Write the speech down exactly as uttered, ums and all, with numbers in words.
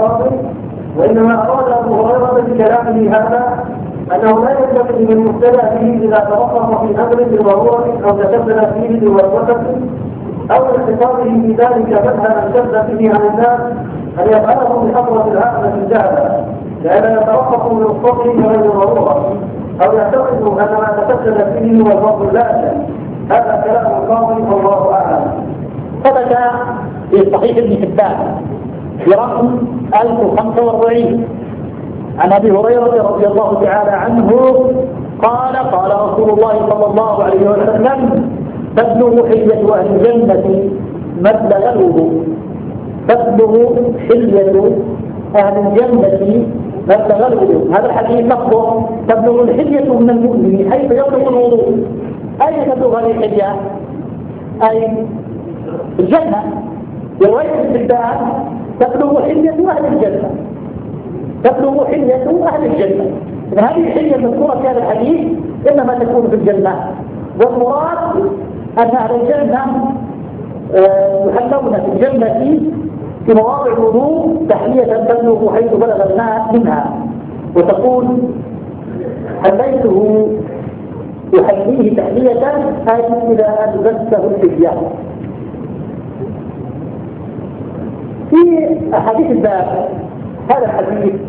الفاضل، وإنما أراد أبو هريرة بكلامه هذا أنه لا ينبغي للمبتدأ به إذا توقف في أمر بضرورة أو تشبه فيه بوسوسة أو اعتقاده في ذلك مذهبا شد به عن الناس أن يفعله بحضرة العامة الجهلة، لأن يتوقف من الصبر غير ضرورة، أو يعتقد أن ما تشبه فيه هو الفضل اللازم. هذا كلام القاضي والله أعلم. ثبت في صحيح ابن حبان في رقم ألف وخمسة وأربعين عن أبي هريرة رضي الله تعالى عنه قال قال رسول الله صلى الله عليه وسلم: تبلغ حلية أهل الجنة مبلغ الوضوء. تبلغ حلية أهل الجنة مبلغ الوضوء. هذا الحديث لفظه تبلغ الحلية من المؤمن حيث يبلغ الوضوء. أين تبلغ هذه الحلية؟ أي الجنة. برواية الحبان تبلغ حلية أهل الجنة. تبلغ حلية أهل الجنة. إذن هذه الحلية المذكورة في هذا الحديث إنما تكون في الجنة، والمراد أن أهل الجنة يحلون في الجنة في مواضع الوضوء تحلية تبلغ حيث بلغ الماء منها، وتقول: حليته يحليه تحلية أي إذا ألبسته الحلية. في أحاديث الباب هذا الحديث